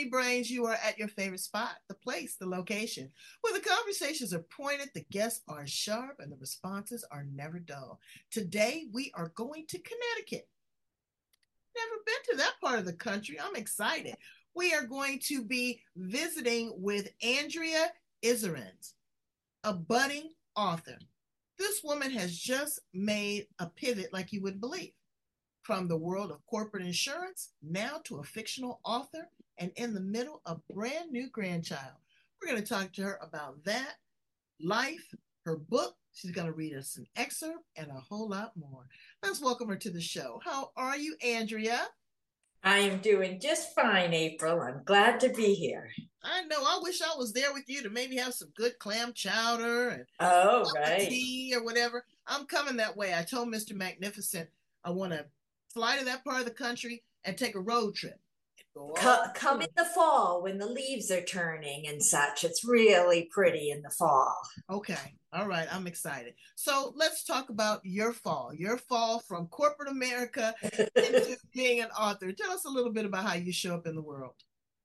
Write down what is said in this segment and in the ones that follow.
Funny Brains, you are at your favorite spot, the place, the location, where the conversations are pointed, the guests are sharp, and the responses are never dull. Today, we are going to Connecticut. Never been to that part of the country. I'm excited. We are going to be visiting with Andrea Iserens, a budding author. This woman has just made a pivot like you wouldn't believe, from the world of corporate insurance now to a fictional author and in the middle of a brand new grandchild. We're going to talk to her about that, life, her book. She's going to read us an excerpt and a whole lot more. Let's welcome her to the show. How are you, Andrea? I am doing just fine, April. I'm glad to be here. I know. I wish I was there with you to maybe have some good clam chowder and Oh, cup of right. tea or whatever. I'm coming that way. I told Mr. Magnificent I want to fly to that part of the country and take a road trip. Go all Come in the fall when the leaves are turning and such. It's really pretty in the fall. Okay. All right. I'm excited. So let's talk about your fall from corporate America into being an author. Tell us a little bit about how you show up in the world.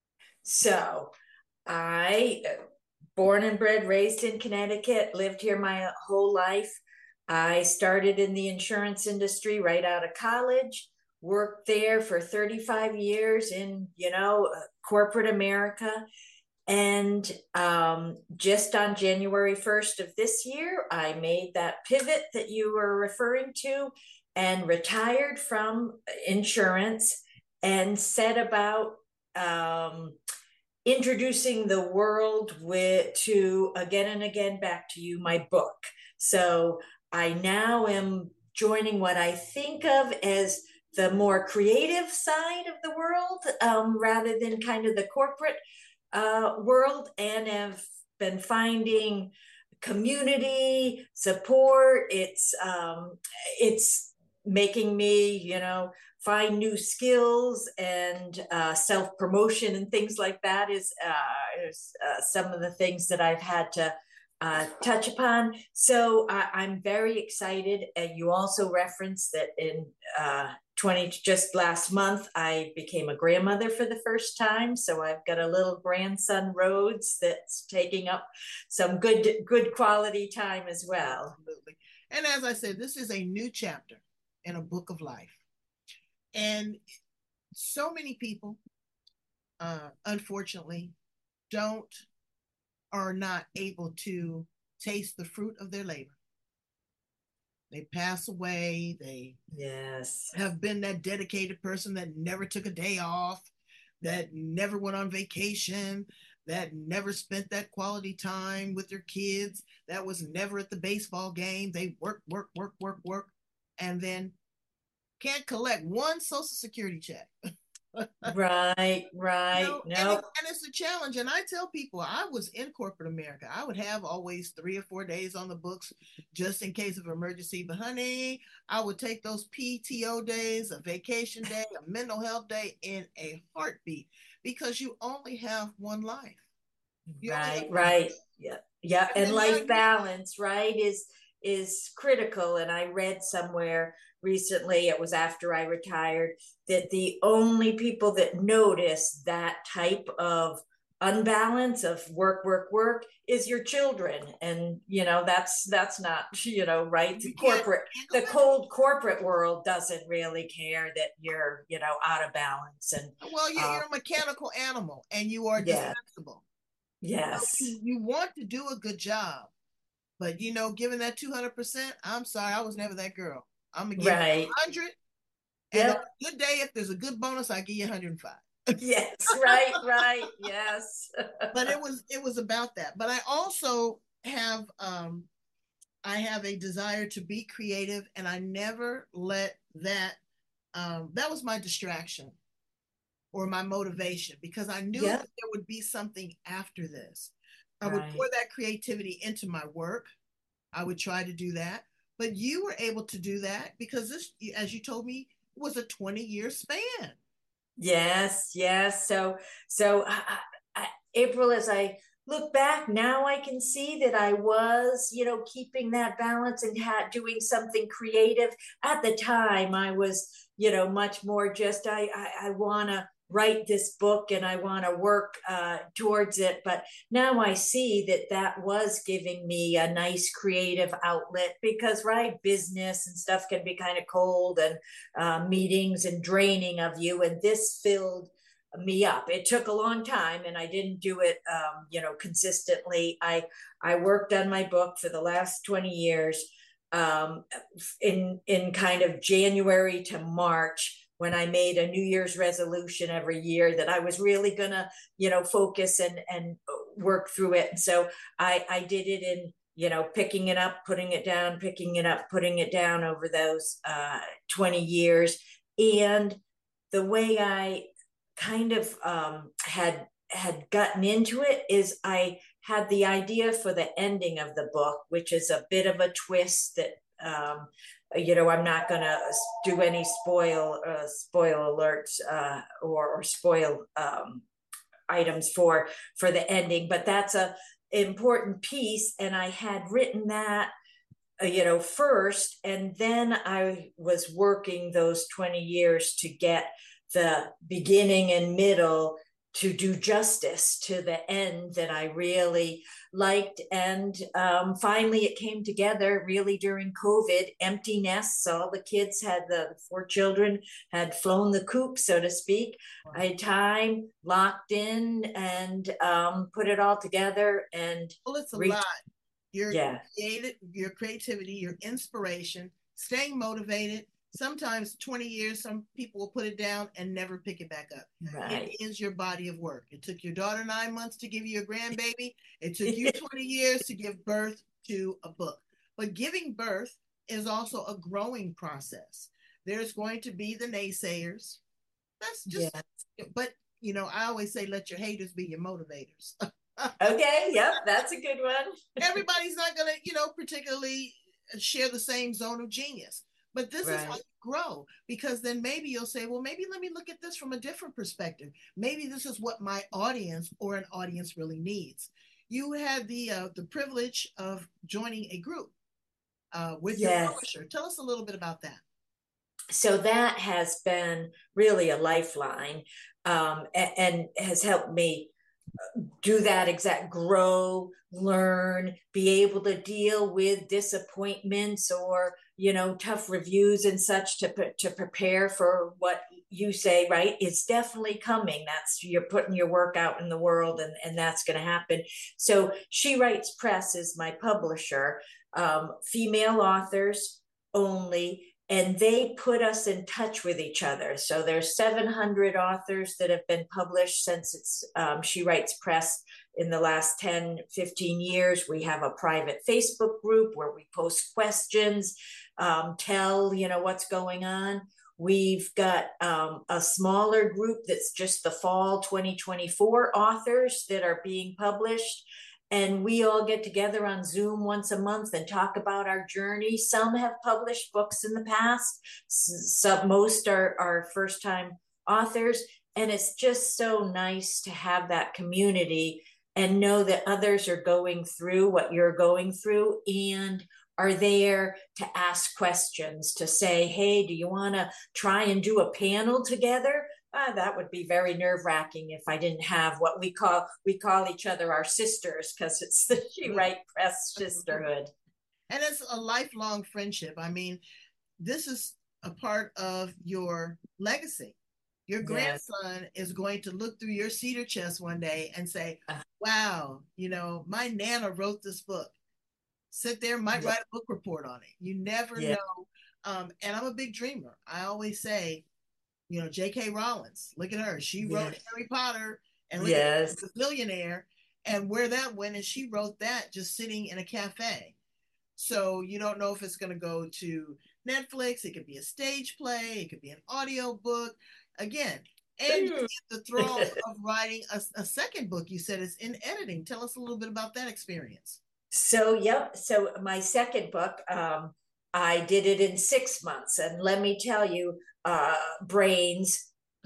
So, I, born and bred, raised in Connecticut, lived here my whole life. I started in the insurance industry right out of college, worked there for 35 years in, corporate America. And just on January 1st of this year, I made that pivot that you were referring to and retired from insurance and set about um, introducing the world to again and again back to you, my book. So I now am joining what I think of as the more creative side of the world rather than kind of the corporate world, and have been finding community support. It's making me, find new skills, and self promotion and things like that is some of the things that I've had to touch upon. So I'm very excited. And you also referenced that in 20 just last month I became a grandmother for the first time. So I've got a little grandson, Rhodes, that's taking up some good quality time as well. Absolutely. And as I said, this is a new chapter in a book of life. And so many people, unfortunately, don't are not able to taste the fruit of their labor. They pass away. They Yes. have been that dedicated person that never took a day off, that never went on vacation, that never spent that quality time with their kids, that was never at the baseball game. They work, work, work, work, work, and then can't collect one social security check. Right, right. And No. it's a challenge. And I tell people, I was in corporate America. I would have always 3 or 4 days on the books just in case of emergency. But honey, I would take those PTO days, a vacation day, a mental health day in a heartbeat because you only have one life. You only have Right, one. right. Yeah. Yeah. And And then now life you, balance, right, is critical. And I read somewhere recently, it was after I retired, that the only people that notice that type of unbalance of work, work, work is your children. And that's not, right. you can't go The back. cold corporate world doesn't really care that you're, out of balance. And Well, uh you're a mechanical animal and you are yeah, dispensable. So yes. you want to do a good job. But given that 200%, I'm sorry, I was never that girl. I'm gonna give you Right. 100, and on Yep. a good day, if there's a good bonus, I give you 105. Yes, right, right. Yes. But it was about that. But I also I have a desire to be creative, and I never let that that was my distraction or my motivation because I knew that Yep. there would be something after this. I would pour Right. that creativity into my work. I would try to do that. But you were able to do that because this, as you told me, was a 20-year span. Yes, yes. So April, as I look back now, I can see that I was, keeping that balance and doing something creative. At the time, I was, much more just I want to write this book and I want to work towards it. But now I see that that was giving me a nice creative outlet because, right, business and stuff can be kind of cold and meetings and draining of you. And this filled me up. It took a long time and I didn't do it, consistently. I worked on my book for the last 20 years in kind of January to March, when I made a New Year's resolution every year that I was really gonna, focus and work through it. And so I did it in, picking it up, putting it down, picking it up, putting it down over those 20 years. And the way I kind of had gotten into it is I had the idea for the ending of the book, which is a bit of a twist that I'm not going to do any spoil alerts or spoil items for the ending, but that's a important piece. And I had written that first, and then I was working those 20 years to get the beginning and middle to do justice to the end that I really liked. And finally it came together really during COVID. Empty nests, all the kids the 4 children had flown the coop, so to speak. Wow. I had time, locked in, and put it all together. And well, it's a lot. Your creativity, your inspiration, staying motivated. Sometimes 20 years, some people will put it down and never pick it back up. Right. It is your body of work. It took your daughter 9 months to give you a grandbaby. It took you 20 years to give birth to a book. But giving birth is also a growing process. There's going to be the naysayers. That's just, but I always say, let your haters be your motivators. Okay. Yep. That's a good one. Everybody's not going to, particularly share the same zone of genius. But this is how you grow, because then maybe you'll say, well, maybe let me look at this from a different perspective. Maybe this is what my audience or an audience really needs. You had the privilege of joining a group with your publisher. Tell us a little bit about that. So that has been really a lifeline and has helped me do that exact grow, learn, be able to deal with disappointments or tough reviews and such to prepare for what you say, right? It's definitely coming. That's, you're putting your work out in the world, and that's going to happen. So She Writes Press is my publisher, female authors only, and they put us in touch with each other. So there's 700 authors that have been published since it's She Writes Press in the last 10, 15 years. We have a private Facebook group where we post questions, tell, what's going on. We've got a smaller group that's just the fall 2024 authors that are being published. And we all get together on Zoom once a month and talk about our journey. Some have published books in the past. Most are first-time authors. And it's just so nice to have that community and know that others are going through what you're going through and are there to ask questions, to say, hey, do you want to try and do a panel together? That would be very nerve-wracking if I didn't have what we call each other our sisters, because it's the She Writes Press sisterhood. And it's a lifelong friendship. I mean, this is a part of your legacy. Your grandson is going to look through your cedar chest one day and say, wow, my Nana wrote this book. Sit there, might write a book report on it. You never know. And I'm a big dreamer. I always say, J.K. Rowling, look at her. She wrote Harry Potter and look at the billionaire, and where that went is she wrote that just sitting in a cafe. So you don't know if it's going to go to Netflix. It could be a stage play. It could be an audio book. Again, and you're in the thrall of writing a second book. You said it's in editing. Tell us a little bit about that experience. So my second book, I did it in 6 months, and let me tell you, brains,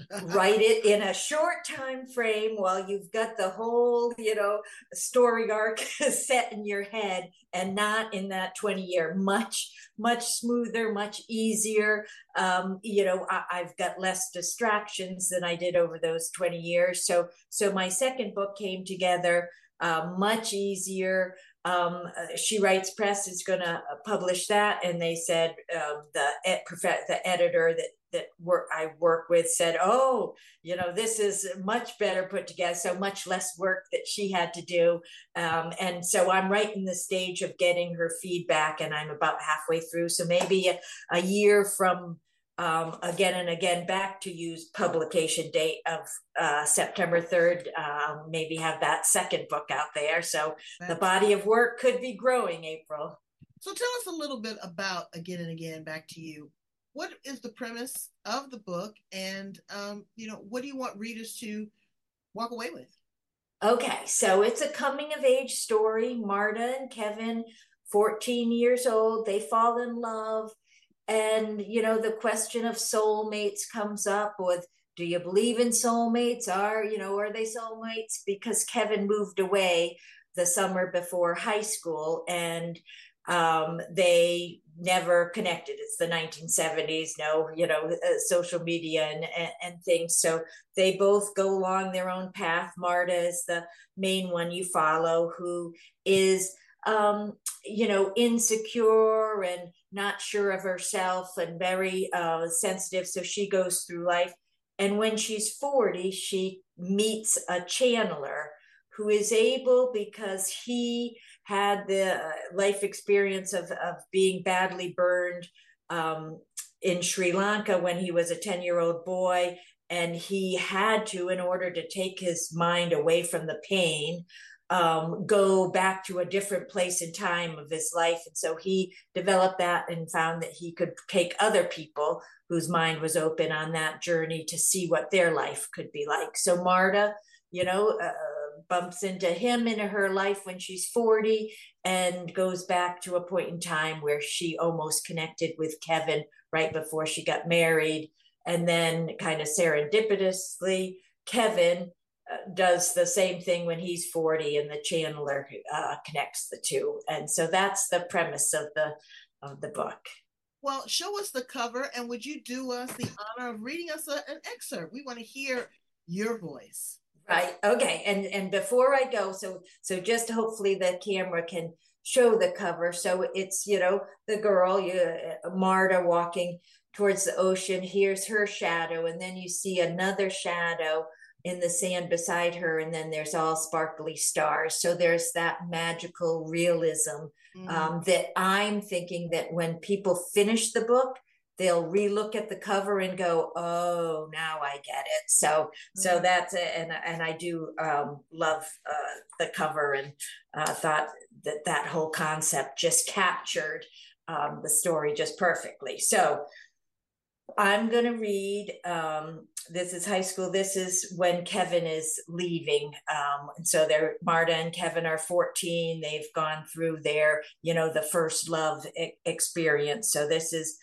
write it in a short time frame while you've got the whole story arc set in your head, and not in that 20-year. Much smoother, much easier. I've got less distractions than I did over those 20 years. So my second book came together much easier. She Writes Press is going to publish that, and they said the editor I work with said, "Oh, this is much better put together, so much less work that she had to do." And so I'm right in the stage of getting her feedback, and I'm about halfway through. So maybe a year from again and again back to use publication date of September 3rd, maybe have that second book out there. So the body of work could be growing, April. So tell us a little bit about Again and Again, back to you. What is the premise of the book, and what do you want readers to walk away with? Okay, so it's a coming of age story. Marta and Kevin, 14 years old, they fall in love. And, the question of soulmates comes up with, do you believe in soulmates? Are they soulmates? Because Kevin moved away the summer before high school, and they never connected. It's the 1970s, no, social media and things. So they both go along their own path. Marta is the main one you follow, who is, insecure and not sure of herself and very sensitive. So she goes through life. And when she's 40, she meets a channeler who is able, because he had the life experience of being badly burned in Sri Lanka when he was a 10-year-old boy. And he had to, in order to take his mind away from the pain, go back to a different place in time of his life. And so he developed that and found that he could take other people whose mind was open on that journey to see what their life could be like. So Marta, bumps into him in her life when she's 40, and goes back to a point in time where she almost connected with Kevin right before she got married. And then kind of serendipitously, Kevin does the same thing when he's 40, and the channeler connects the two. And so that's the premise of the book. Well, show us the cover, and would you do us the honor of reading us an excerpt? We want to hear your voice. Right. Okay. And before I go, so just hopefully the camera can show the cover. So it's, the girl, Marta, walking towards the ocean. Here's her shadow. And then you see another shadow in the sand beside her. And then there's all sparkly stars. So there's that magical realism that I'm thinking that when people finish the book, they'll relook at the cover and go, "Oh, now I get it." So that's it. And I do love the cover, and thought that whole concept just captured the story just perfectly. So I'm going to read, this is high school. This is when Kevin is leaving. And so Marta and Kevin are 14. They've gone through their, the first love experience. So this is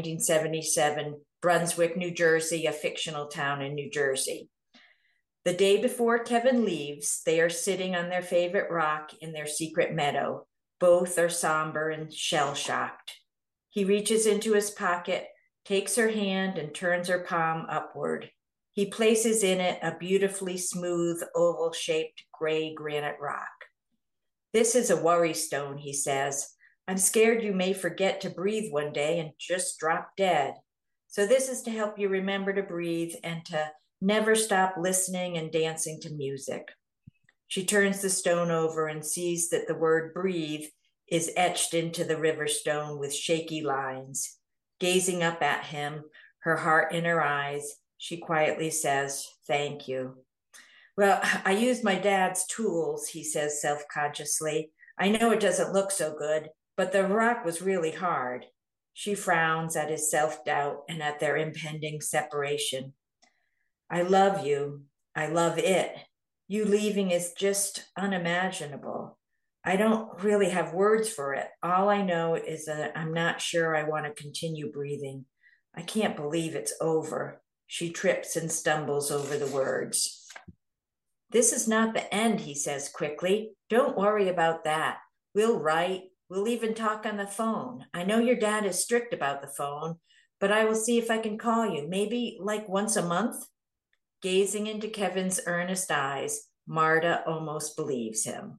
1977, Brunswick, New Jersey, a fictional town in New Jersey. The day before Kevin leaves, they are sitting on their favorite rock in their secret meadow. Both are somber and shell-shocked. He reaches into his pocket, takes her hand, and turns her palm upward. He places in it a beautifully smooth, oval-shaped gray granite rock. "This is a worry stone," he says. "I'm scared you may forget to breathe one day and just drop dead. So this is to help you remember to breathe and to never stop listening and dancing to music." She turns the stone over and sees that the word breathe is etched into the river stone with shaky lines. Gazing up at him, her heart in her eyes, she quietly says, "Thank you." "Well, I used my dad's tools," he says self-consciously. "I know it doesn't look so good, but the rock was really hard." She frowns at his self-doubt and at their impending separation. "I love you. I love it. You leaving is just unimaginable. I don't really have words for it. All I know is that I'm not sure I want to continue breathing. I can't believe it's over. She trips and stumbles over the words. This is not the end, he says quickly. Don't worry about that. We'll write. We'll even talk on the phone. I know your dad is strict about the phone, but I will see if I can call you, maybe like once a month. Gazing into Kevin's earnest eyes, Marta almost believes him.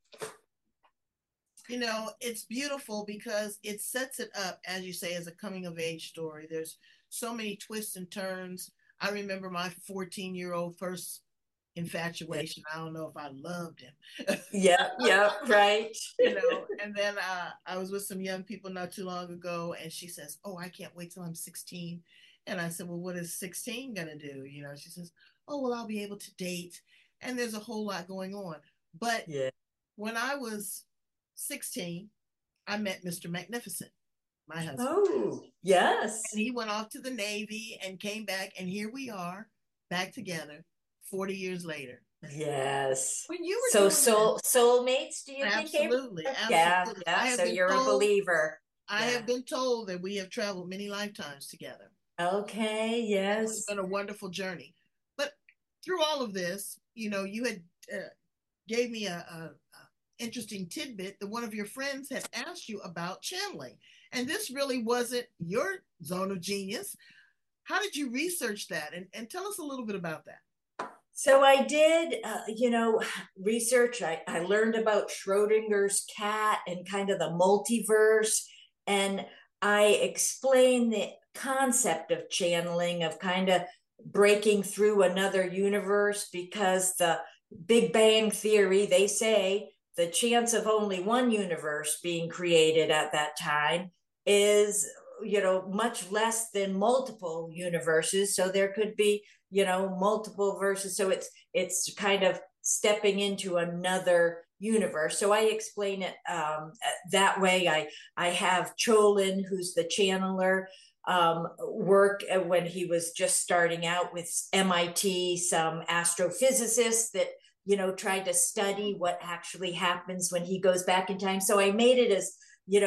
You know, it's beautiful because it sets it up, as you say, as a coming of age story. There's so many twists and turns. I remember my 14-year-old first infatuation. I don't know if I loved him. Yeah, right. And then I was with some young people not too long ago, and she says, "Oh, I can't wait till I'm 16." And I said, "Well, what is 16 gonna do?" She says, "Oh, well, I'll be able to date." And there's a whole lot going on. But yeah. When I was 16, I met Mr. Magnificent, my husband. Oh, yes. And he went off to the Navy and came back, and here we are back together 40 years later. Yes. When you were so soulmates, do you absolutely, think? Absolutely. Yeah. So you're a believer. I have been told that we have traveled many lifetimes together. Okay, yes. It's been a wonderful journey. But through all of this, you had gave me a interesting tidbit that one of your friends had asked you about channeling. And this really wasn't your zone of genius. How did you research that? And tell us a little bit about that. So I did, research. I learned about Schrodinger's cat and kind of the multiverse. And I explained the concept of channeling, of kind of breaking through another universe, because the Big Bang Theory, they say the chance of only one universe being created at that time is, much less than multiple universes. So there could be, multiple verses. So it's kind of stepping into another universe. So I explain it that way. I have Cholin, who's the channeler, work when he was just starting out with MIT, some astrophysicists that tried to study what actually happens when he goes back in time. So I made it as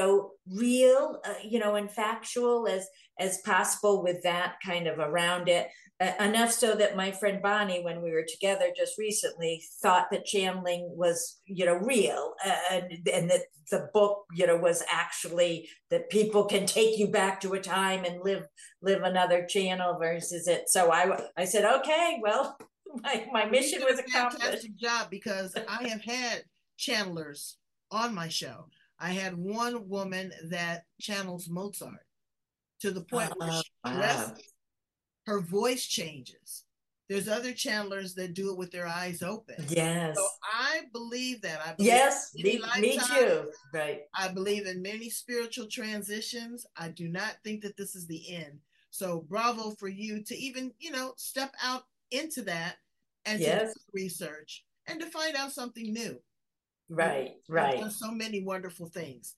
real, and factual as possible, with that kind of around it. Enough so that my friend Bonnie, when we were together just recently, thought that channeling was, real, and that the book, was actually that people can take you back to a time and live another channel versus it. So I said, okay, well, my mission was accomplished. Fantastic job, because I have had channelers on my show. I had one woman that channels Mozart to the point where she dresses, her voice changes. There's other channelers that do it with their eyes open. Yes. So I believe that. Yes, me too. Right. I believe in many spiritual transitions. I do not think that this is the end. So bravo for you to even, step out into that and to do research and to find out something new. Right. I've done so many wonderful things.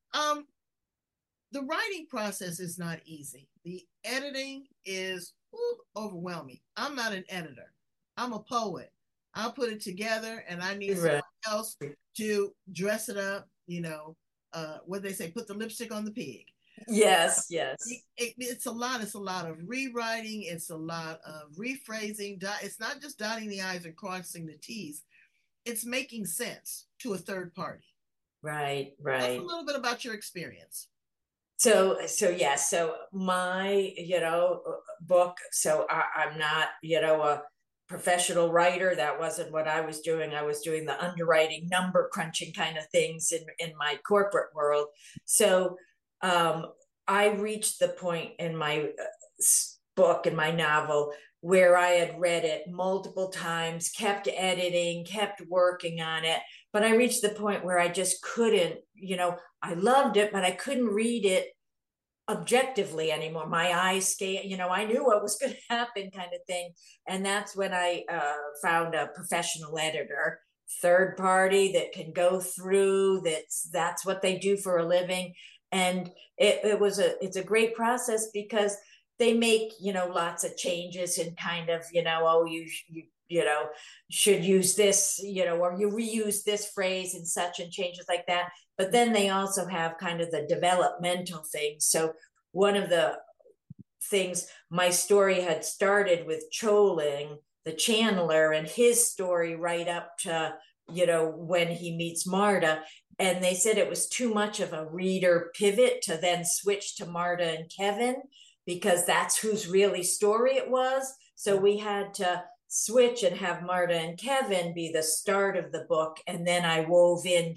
The writing process is not easy. The editing is overwhelming. I'm not an editor. I'm a poet. I'll put it together, and I need someone else to dress it up. What they say, put the lipstick on the pig. Yes. It's a lot. It's a lot of rewriting. It's a lot of rephrasing. It's not just dotting the I's and crossing the T's. It's making sense to a third party. Right. Tell us a little bit about your experience. So my, book, so I'm not, a professional writer. That wasn't what I was doing. I was doing the underwriting, number crunching kind of things in my corporate world. So I reached the point in my book, in my novel, where I had read it multiple times, kept editing, kept working on it. But I reached the point where I just couldn't, I loved it, but I couldn't read it objectively anymore. My eyes I knew what was going to happen, kind of thing. And that's when I found a professional editor, third party, that can go through, that's what they do for a living. And it's a great process, because they make, lots of changes and kind of, you should use this, or you reuse this phrase and such, and changes like that. But then they also have kind of the developmental things. So one of the things, my story had started with Choling, the channeler, and his story right up to, when he meets Marta. And they said it was too much of a reader pivot to then switch to Marta and Kevin, because that's whose really story it was. So we had to switch and have Marta and Kevin be the start of the book. And then I wove in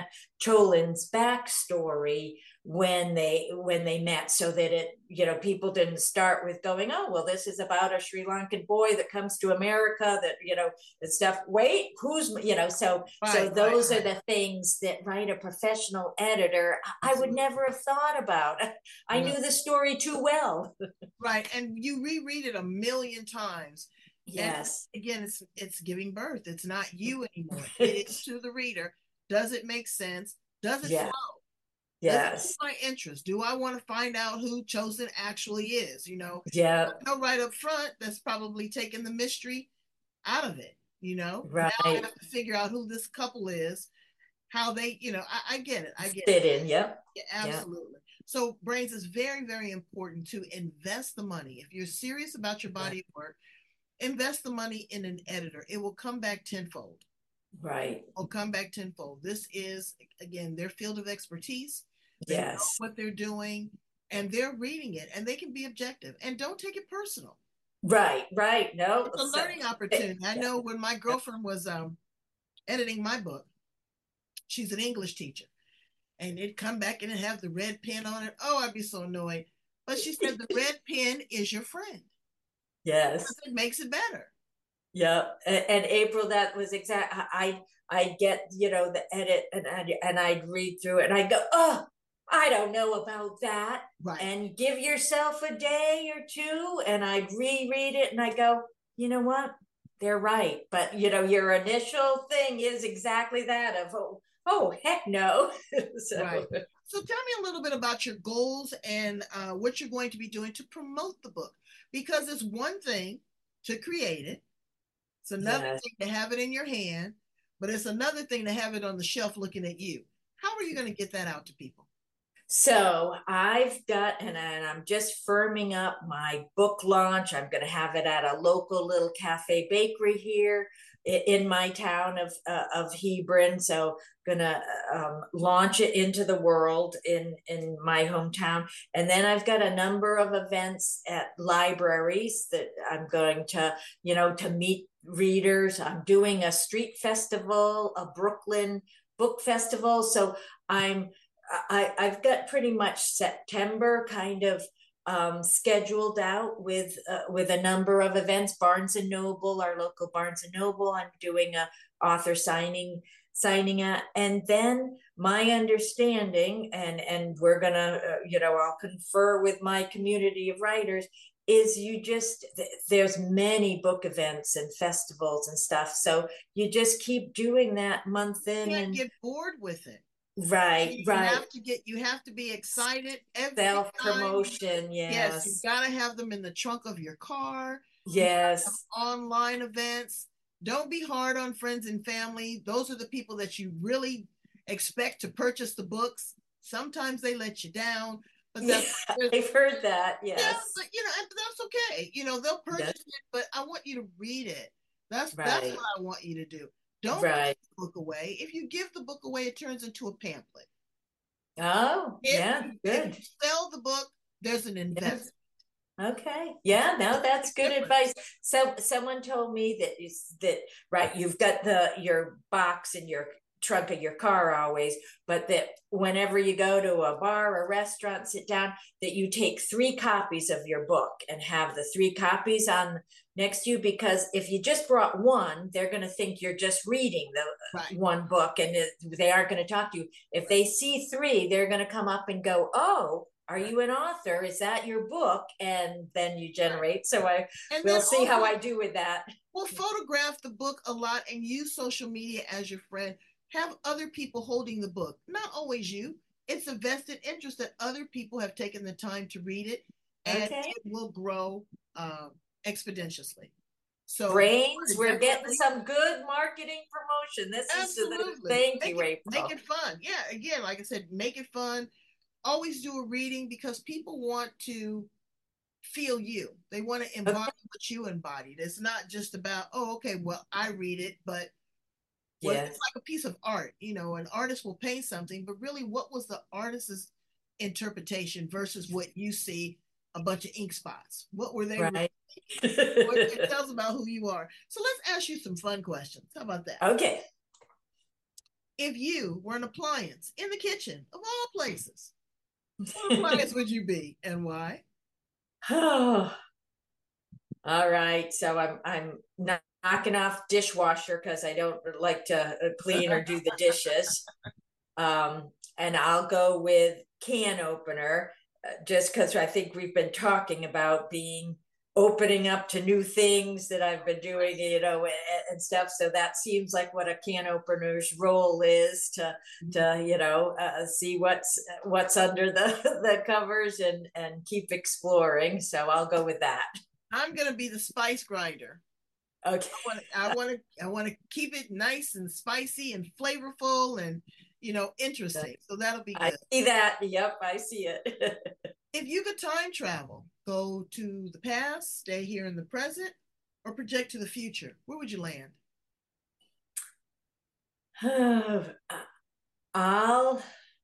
Cholin's backstory when they met, so that people didn't start with going, oh, well, this is about a Sri Lankan boy that comes to America, that stuff. Wait, who's, so those are the things that, right, a professional editor, I would never have thought about. I knew the story too well. Right. And you reread it a million times. Yes. And again, it's giving birth. It's not you anymore. It is to the reader. Does it make sense? Does it flow? Yes. Does it my interest? Do I want to find out who Chosen actually is? Yeah. Right up front, that's probably taking the mystery out of it. Right. Now I have to figure out who this couple is, how they, I get it. I get fit in. Yep. Yeah, absolutely. Yep. So, Brains, is very, very important to invest the money. If you're serious about your body of work, invest the money in an editor. It will come back tenfold. Right. Will come back tenfold. This is, again, their field of expertise. They know what they're doing, and they're reading it, and they can be objective. And don't take it personal. Right. No. It's a learning opportunity. I know when my girlfriend was editing my book, she's an English teacher, and it'd come back and it'd have the red pen on it. Oh, I'd be so annoyed. But she said the red pen is your friend. Yes. Because it makes it better. Yeah. And April, that was exact. I get, the edit, and I'd read through it and I'd go, oh, I don't know about that. Right. And give yourself a day or two, and I'd reread it and I go, you know what? They're right. But, your initial thing is exactly that of, oh, heck no. Right. So tell me a little bit about your goals and what you're going to be doing to promote the book, because it's one thing to create it. It's another thing to have it in your hand, but it's another thing to have it on the shelf looking at you. How are you going to get that out to people? So I've got, and I'm just firming up my book launch. I'm going to have it at a local little cafe bakery here in my town of Hebron. So going to launch it into the world in my hometown. And then I've got a number of events at libraries that I'm going to, to meet readers. I'm doing a street festival, a Brooklyn book festival. So I've got pretty much September kind of scheduled out with a number of events. Barnes and Noble, our local Barnes and Noble, I'm doing a author signing at, and then my understanding, and we're gonna, I'll confer with my community of writers, is there's many book events and festivals and stuff. So you just keep doing that month in. You can't get bored with it. Right. You have to be excited every self-promotion. Yes, you gotta have them in the trunk of your car. Yes. Online events. Don't be hard on friends and family. Those are the people that you really expect to purchase the books. Sometimes they let you down, but I've heard that. Yes. Yeah, but that's okay. They'll purchase it, but I want you to read it. That's what I want you to do. Don't give the book away. If you give the book away, it turns into a pamphlet. Oh, good. If you sell the book, there's an investment. Okay. Yeah, no, that's good advice. So someone told me that right, you've got your box in your trunk of your car always, but that whenever you go to a bar or restaurant, sit down, that you take 3 copies of your book and have the 3 copies on next to you, because if you just brought one, they're going to think you're just reading the one book, and they aren't going to talk to you. If they see 3, they're going to come up and go, oh, are you an author? Is that your book? And then you generate. So we'll see how I do with that. Well, photograph the book a lot and use social media as your friend. Have other people holding the book, not always you. It's a vested interest that other people have taken the time to read it, and it will grow exponentially. So, Brains, we're getting some good marketing promotion. This absolutely. Thank you, April. Make it fun. Yeah, again, like I said, make it fun. Always do a reading, because people want to feel you. They want to Okay. embody what you embodied. It's not just about, oh, okay, well, I read it, but what it's Yes. like a piece of art. An artist will paint something, but really, what was the artist's interpretation versus what you see a bunch of ink spots? What were they really Right. thinking? It tells about who you are. So let's ask you some fun questions. How about that? Okay. If you were an appliance in the kitchen of all places, what appliance would you be and why? Oh, all right. So I'm not knocking off dishwasher because I don't like to clean or do the dishes. And I'll go with can opener, just because I think we've been talking about being opening up to new things that I've been doing, and stuff. So that seems like what a can opener's role is to see what's under the covers and keep exploring. So I'll go with that. I'm gonna be the spice grinder. Okay. I want to keep it nice and spicy and flavorful and interesting. So that'll be I good. see that. Yep, I see it. If you could time travel, go to the past, stay here in the present, or project to the future, where would you land? I'll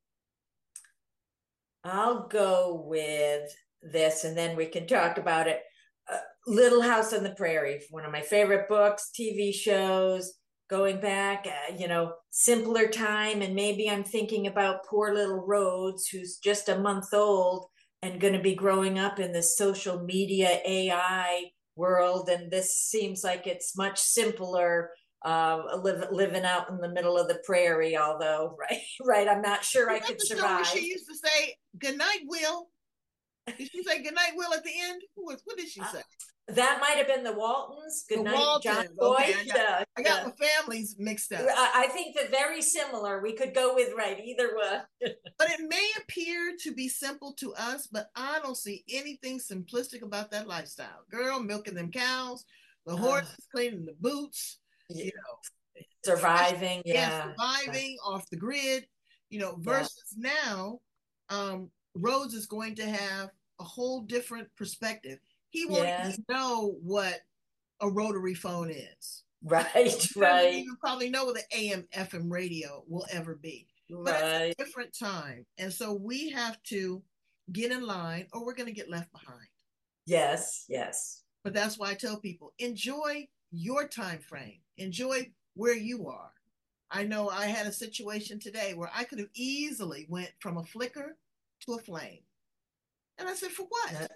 I'll go with this, and then we can talk about it. Little House on the Prairie, one of my favorite books, TV shows. Going back, simpler time, and maybe I'm thinking about poor little Rhodes, who's just a month old and going to be growing up in this social media AI world, and this seems like it's much simpler living out in the middle of the prairie, although right, I'm not sure Is I that could the show where survive. she used to say "Good night, Will"? Did she say "Good night, Will" at the end? What did she uh, say? that might have been the Waltons. The Good night, John Waltons. Okay, Boy. I got Yeah, I got yeah. my families mixed up. I think that very similar. We could go with either one. But it may appear to be simple to us, but I don't see anything simplistic about that lifestyle. Girl, milking them cows, the uh, horses, cleaning the boots, yeah. you know, trash, Surviving. yeah, Yeah, surviving off the grid, yeah, versus now, Rhodes is going to have a whole different perspective. He won't yes. even know what a rotary phone is. Right, He doesn't right, even probably know what the AM FM radio will ever be. But it's right. a different time. And so we have to get in line or we're going to get left behind. Yes, yes. But that's why I tell people enjoy your time frame, enjoy where you are. I know I had a situation today where I could have easily went from a flicker to a flame. And I said, for what?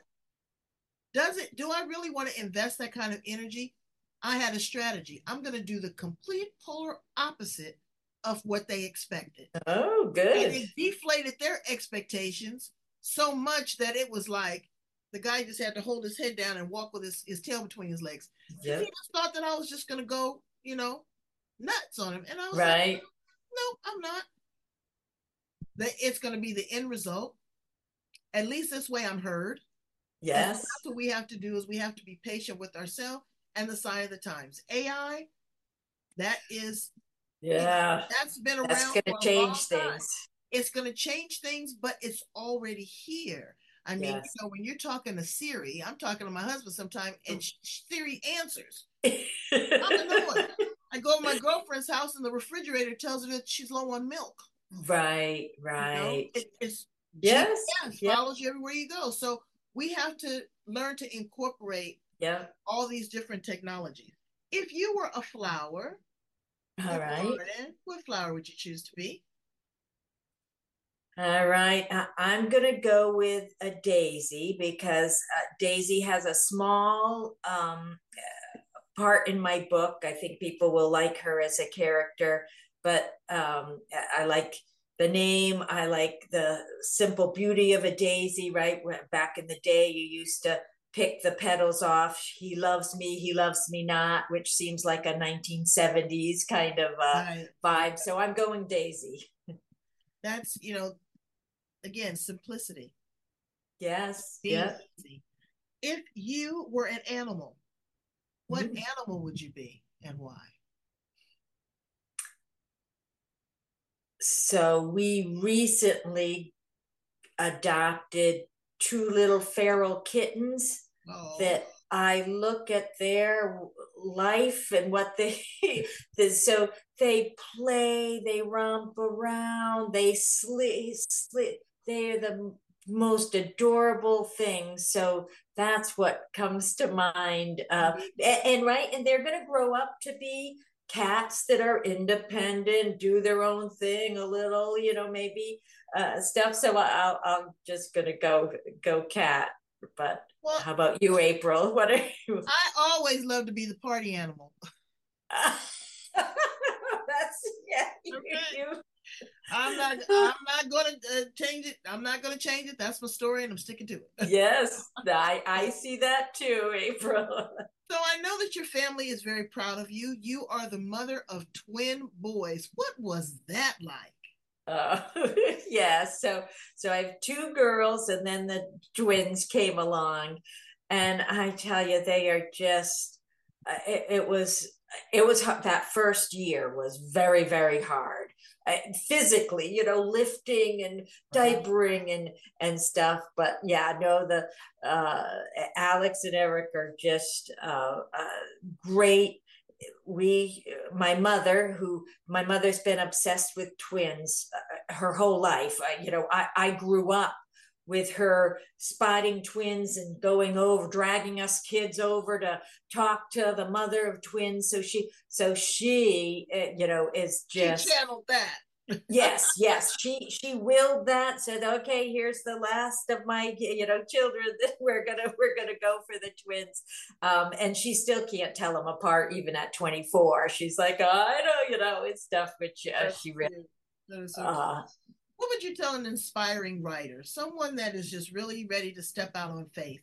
Do I really want to invest that kind of energy? I had a strategy. I'm going to do the complete polar opposite of what they expected. Oh, And good. it deflated their expectations so much that it was like the guy just had to hold his head down and walk with his tail between his legs because he Yep. just thought that I was just going to go, nuts on him. And I was like, Right. no, I'm not. That it's going to be the end result. At least this way I'm heard. And so Yes. that's what we have to do is we have to be patient with ourselves and the sign of the times. AI, that is, Yeah. that's been That's around going to for a long change time. things. It's going to change things, but it's already here. I mean, Yes. when you're talking to Siri, I'm talking to my husband sometime, and Siri answers. I'm annoyed. I go to my girlfriend's house, and the refrigerator tells her that she's low on milk. Right, right. It's Yes. GPS Yep. follows you everywhere you go. So we have to learn to incorporate Yep. all these different technologies. If you were a flower in All a right. garden, what flower would you choose to be? All right. I'm going to go with a daisy because Daisy has a small part in my book. I think people will like her as a character, but I like the name. I like the simple beauty of a daisy, right? Back in the day, you used to pick the petals off. He loves me not, which seems like a 1970s kind of Right. vibe. So I'm going daisy. That's, again, simplicity, Yes. being Yep. easy. If you were an animal, what Mm. animal would you be and why? So we recently adopted two little feral kittens Oh, that I look at their life and what they so they play, they romp around, they sleep, they're the most adorable things. So that's what comes to mind. And right, and they're going to grow up to be cats that are independent, do their own thing a little, maybe stuff. So I'm just gonna go cat. But well, how about you, April? What are you? I always love to be the party animal. That's yeah. Okay. You. I'm not gonna change it. I'm not gonna change it. That's my story, and I'm sticking to it. Yes, I see that too, April. So I know that your family is very proud of you. You are the mother of twin boys. What was that like? Uh, yeah, so I have two girls, and then the twins came along, and I tell you, they are just. It was that first year was very very hard, physically, lifting and Right. diapering and stuff. But yeah, no, the uh, Alex and Eric are just great. We My mother's been obsessed with twins her whole life. I grew up with her spotting twins and going over, dragging us kids over to talk to the mother of twins. So she is She just. channeled that. Yes, she willed that. Said, "Okay, here's the last of my children. That we're gonna go for the twins." And she still can't tell them apart, even at 24. She's like, "Oh, I know, it's stuff," but That's she really. cute. That is so cute. Uh, What would you tell an inspiring writer, someone that is just really ready to step out on faith?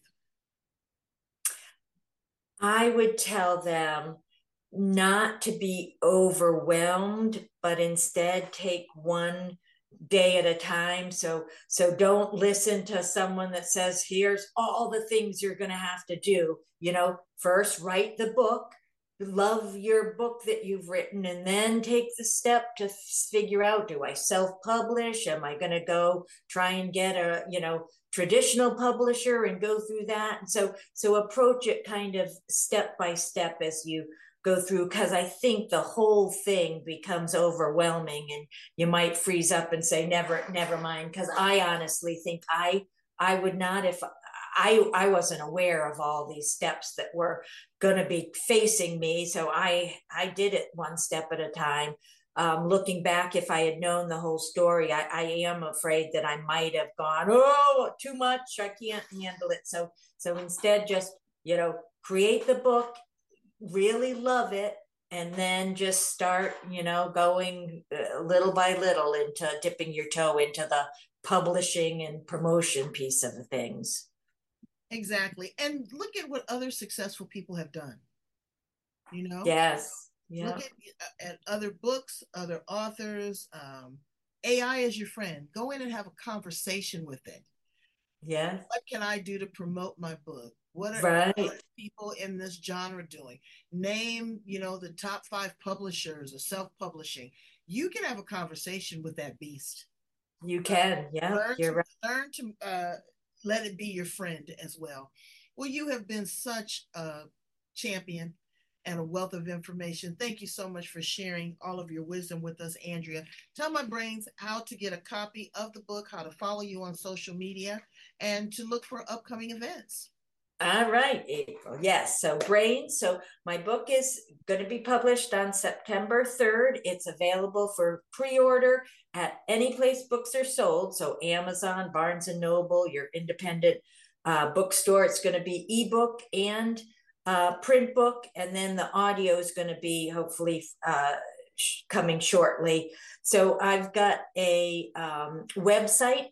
I would tell them not to be overwhelmed, but instead take one day at a time. So don't listen to someone that says, here's all the things you're going to have to do. First write the book, love your book that you've written, and then take the step to figure out, do I self-publish? Am I going to go try and get a traditional publisher and go through that? And so approach it kind of step by step as you go through, because I think the whole thing becomes overwhelming and you might freeze up and say never mind, because I honestly think I would not, if I wasn't aware of all these steps that were going to be facing me. So I did it one step at a time. Looking back, if I had known the whole story, I am afraid that I might have gone, oh, too much, I can't handle it. So instead, just create the book, really love it, and then just start going little by little into dipping your toe into the publishing and promotion piece of the things. Exactly. And look at what other successful people have done. You know, Yes. look Yeah. at other books, other authors. AI is your friend. Go in and have a conversation with it. Yes. What can I do to promote my book? What are Right. people in this genre doing? Name, the top 5 publishers or self-publishing. You can have a conversation with that beast. You can. Yeah. Learn You're to right. learn to let it be your friend as well. Well, you have been such a champion and a wealth of information. Thank you so much for sharing all of your wisdom with us, Andrea. Tell my brains how to get a copy of the book, how to follow you on social media, and to look for upcoming events. All right, April. Yes. So Brain. So my book is going to be published on September 3rd. It's available for pre-order at any place books are sold. So Amazon, Barnes and Noble, your independent bookstore. It's going to be ebook and print book, and then the audio is going to be hopefully coming shortly. So I've got a website,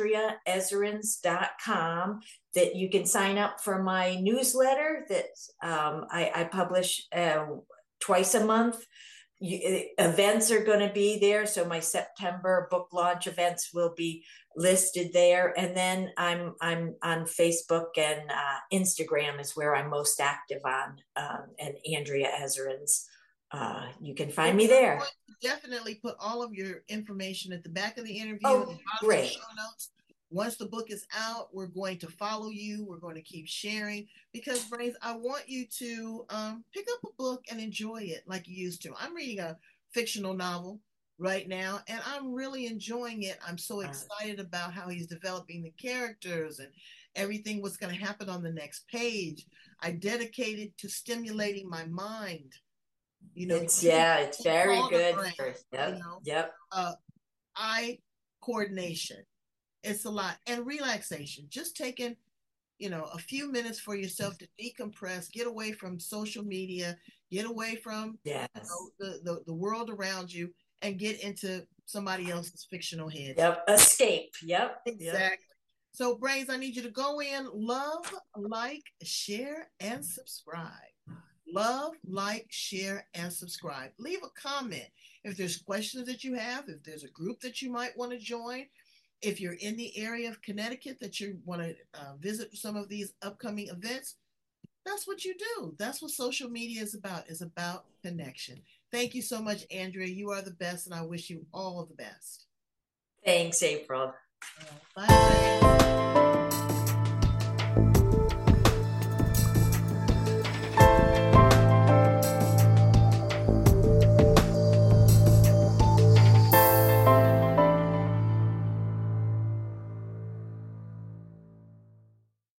AndreaEzerins.com, that you can sign up for my newsletter that I publish twice a month. Events are going to be there, so my September book launch events will be listed there, and then I'm on Facebook and Instagram is where I'm most active on, and Andrea Ezerins. You can Well, find me we are there. going to definitely put all of your information at the back of the interview, at the Oh, bottom of the great. show notes. Once the book is out, we're going to follow you. We're going to keep sharing because, Brains, I want you to pick up a book and enjoy it like you used to. I'm reading a fictional novel right now, and I'm really enjoying it. I'm so excited about how he's developing the characters and everything, what's going to happen on the next page. I dedicated to stimulating my mind. It's very good. Brain, eye coordination. It's a lot. And relaxation. Just taking, a few minutes for yourself to decompress, get away from social media, get away from the world around you, and get into somebody else's fictional head. Escape. Exactly. Yep. So, Brains, I need you to go in, love, like, share, and subscribe. Love, like, share, and subscribe. Leave a comment if there's questions that you have, if there's a group that you might want to join, if you're in the area of Connecticut that you want to visit some of these upcoming events. That's what you do. That's what social media is about connection. Thank you so much, Andrea. You are the best, and I wish you all the best. Thanks, April. Bye.